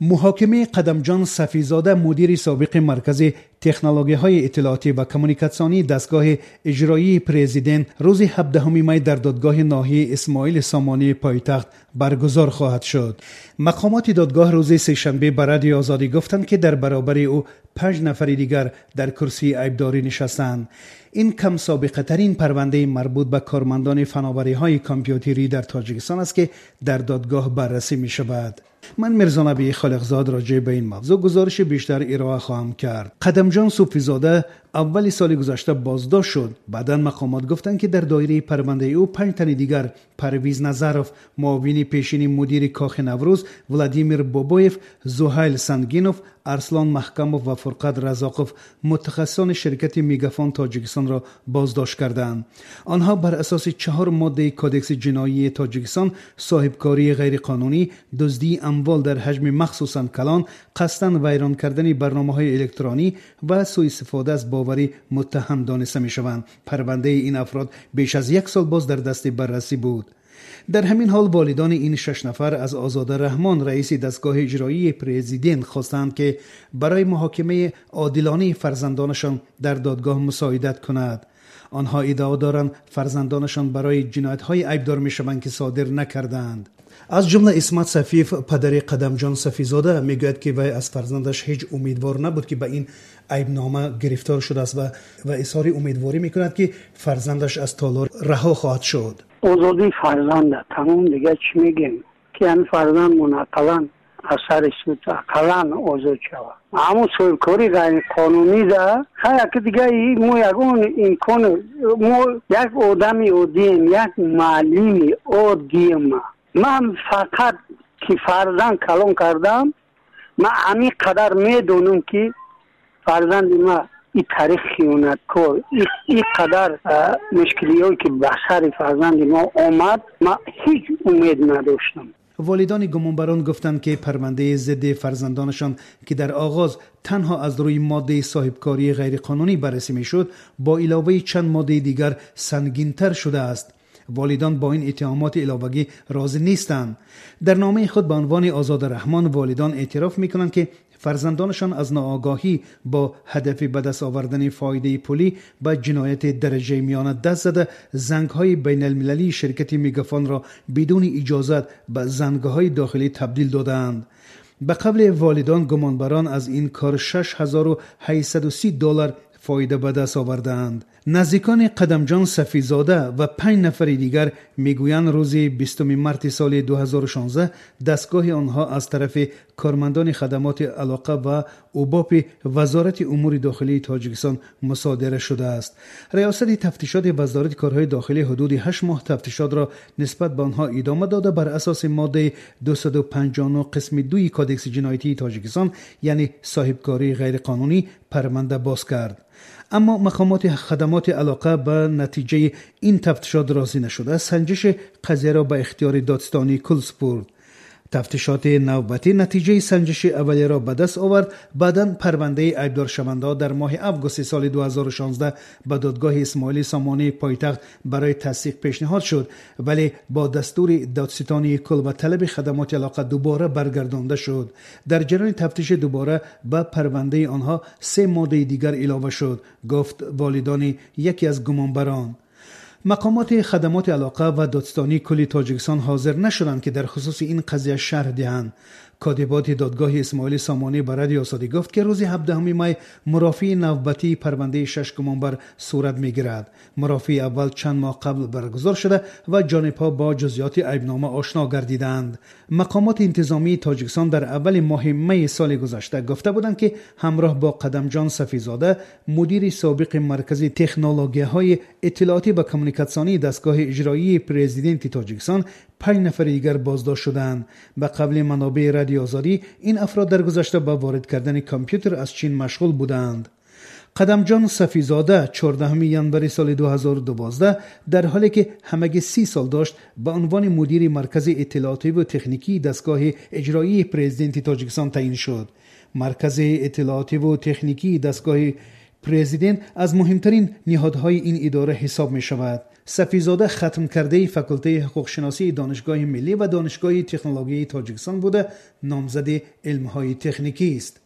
محاکمه قدمجان صفیزاده مدیر سابق مرکز تکنولوژی‌های اطلاعاتی و کمیونیکاسیونی دستگاه اجرایی پرزیدنت روز 17 می در دادگاه ناحیه اسماعیل سامانی پایتخت برگزار خواهد شد. مقامات دادگاه روز سه‌شنبه به رادیو آزادی گفتند که در برابر او 5 نفر دیگر در کرسی عیبداری نشستند. این کم سابقه ترین پرونده مربوط به کارمندان فناوری‌های کامپیوتری در تاجیکستان است که در دادگاه بررسی می شود. من میرزا نبی خالقزاد راجع به این موضوع گزارش بیشتر ارائه خواهم کرد. قدمجان صوفیزاده اول سال گذشته بازداشت شد. بعداً مقامات گفتند که در دایره پرونده او 5 تن دیگر، پرویز نظرف معاون پیشین مدیر کاخ نوروز، ولادیمیر بابویف، زهیل سنگینوف، ارسلان محکموف و فرقت رزاقوف متخصصان شرکت میگافون تاجیکستان را بازداشت کردند. آنها بر اساس 4 ماده کدکس جنایی تاجیکستان صاحبکاری غیرقانونی، دزدی اموال در حجم مخصوصاً کلان، قصداً ویران کردن برنامه‌های الکترونی و سوء استفاده از باوری متهم دانسته می‌شوند. پرونده این افراد بیش از 1 سال باز در دست بررسی بود. در همین حال والدان این 6 نفر از آزاده رحمان رئیس دستگاه اجرایی پرزیدنت خواستند که برای محاکمه عادلانه فرزندانشان در دادگاه مساعدت کند. آنها ادعا دارند فرزندانشان برای جنایت‌های عیبدار می‌شوند که صادر نکردند. از جمله اسمت صفیف پدر قدمجان صفیزاده میگوید که وی از فرزندش هیچ امیدوار نبود که به این عیبنامه گرفتار شده است و اظهار امیدواری میکند که فرزندش از تالار رها خواهد شد. آزادی فرزند تمام دیگه چی میگیم که این فرزند منقلا اثر سود اقلا آزاد شود. اما صاحبکاری غیر قانونی ده که دیگه ما یکون امکان ما یک آدمی عادیم، یک معلمی عادیم، من فقط که فرزند کلان کردم، من همین قدر میدونم که فرزند ما این تاریخ خیانت کار، این قدر مشکلی هایی که به سر فرزند ما آمد، من هیچ امید نداشتم. والدان گمانبران گفتند که پرونده ضد فرزندانشان که در آغاز تنها از روی ماده صاحبکاری غیرقانونی بررسی میشد، با علاوه چند ماده دیگر سنگین‌تر شده است. والدان با این اتهامات علاوه‌ای راضی نیستند. در نامه خود به عنوان آزاده رحمان والدان اعتراف میکنند که فرزندانشان از ناآگاهی با هدف به دست آوردن فایده پولی به جنایت درجه میان دست زده زنگ‌های بین المللی شرکت میگافون را بدون اجازت به زنگ‌های داخلی تبدیل دادند. به قبل والدان گمانبران از این کار $6,830 فایده به دست آوردند. نزدیکان قدمجان صفیزاده و 5 نفر دیگر میگویند روز 20 مارس سال 2016 دستگاه آنها از طرف کارمندان خدمات علاقه و اوباپ وزارت امور داخلی تاجیکستان مصادره شده است. ریاست تفتیشات وزارت کارهای داخلی حدود 8 ماه تفتیشات را نسبت به آنها ادامه داده بر اساس ماده 259 قسم 2 کدکس جنایتی تاجیکستان یعنی صاحبکاری غیرقانونی پرونده باز کرد. اما مقامات خدمات علاقه به نتیجه این تفتیشات راضی نشده سنجش قضیه را به اختیار دادستانی کل سپرد. تفتیشات نوبتی نتیجه سنجش اولیه را به دست آورد. بعداً پرونده عیبدار شونده در ماه آگوست سال 2016 به دادگاه اسماعیل سامانی پایتخت برای تصدیق پیشنهاد شد، ولی با دستور دادستانی کل و طلب خدمات علاقه دوباره برگردانده شد. در جریان تفتیش دوباره به پرونده آنها 3 ماده دیگر اضافه شد، گفت والدان یکی از گمانبران. مقامات خدمات علاقه و دادستانی کل تاجیکستان حاضر نشدند که در خصوص این قضیه شرح دهند. کاتبات دادگاه اسماعیل سامانی به رادیو آزادی گفت که روز 17 می مرافعه نوبتی پرونده 6 گمانبر صورت میگیرد. مرافعه اول چند ماه قبل برگزار شده و جانبها با جزئیات عیبنامه آشنا گردیدند. مقامات انتظامی تاجیکستان در اول ماه می سال گذشته گفته بودند که همراه با قدمجان صفیزاده مدیر سابق مرکز تکنولوژی‌های اطلاعاتی و کمیونیکاسیونی دستگاه اجرایی پرزیدنت تاجیکستان 5 نفر دیگر بازداشت شدند. به قبل منابع رادیو آزادی این افراد در گذشته با وارد کردن کامپیوتر از چین مشغول بودند. قدمجان صفیزاده 14 ژانویه سال 2012 در حالی که همگی 30 سال داشت به عنوان مدیر مرکز اطلاعاتی و تکنیکی دستگاه اجرایی پرزیدنت تاجیکستان تعیین شد. مرکز اطلاعاتی و تکنیکی دستگاه پرزیدنت از مهمترین نهادهای این اداره حساب می شود. صفیزاده ختم کرده فاکولته حقوق شناسی دانشگاه ملی و دانشگاه تکنولوژی تاجیکستان بوده، نامزد علمهای تکنیکی است.